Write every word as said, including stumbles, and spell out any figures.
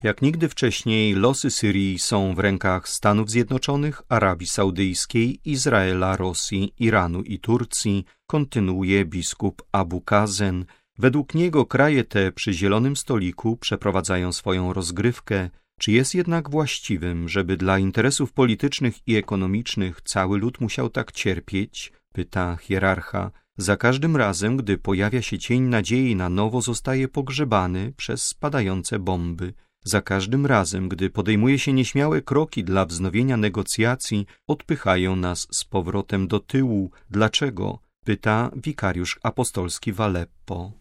Jak nigdy wcześniej losy Syrii są w rękach Stanów Zjednoczonych, Arabii Saudyjskiej, Izraela, Rosji, Iranu i Turcji, kontynuuje biskup Abu Kazen. Według niego kraje te przy zielonym stoliku przeprowadzają swoją rozgrywkę. Czy jest jednak właściwym, żeby dla interesów politycznych i ekonomicznych cały lud musiał tak cierpieć? Pyta hierarcha. Za każdym razem, gdy pojawia się cień nadziei na nowo, zostaje pogrzebany przez spadające bomby. Za każdym razem, gdy podejmuje się nieśmiałe kroki dla wznowienia negocjacji, odpychają nas z powrotem do tyłu. Dlaczego? Pyta wikariusz apostolski w Aleppo.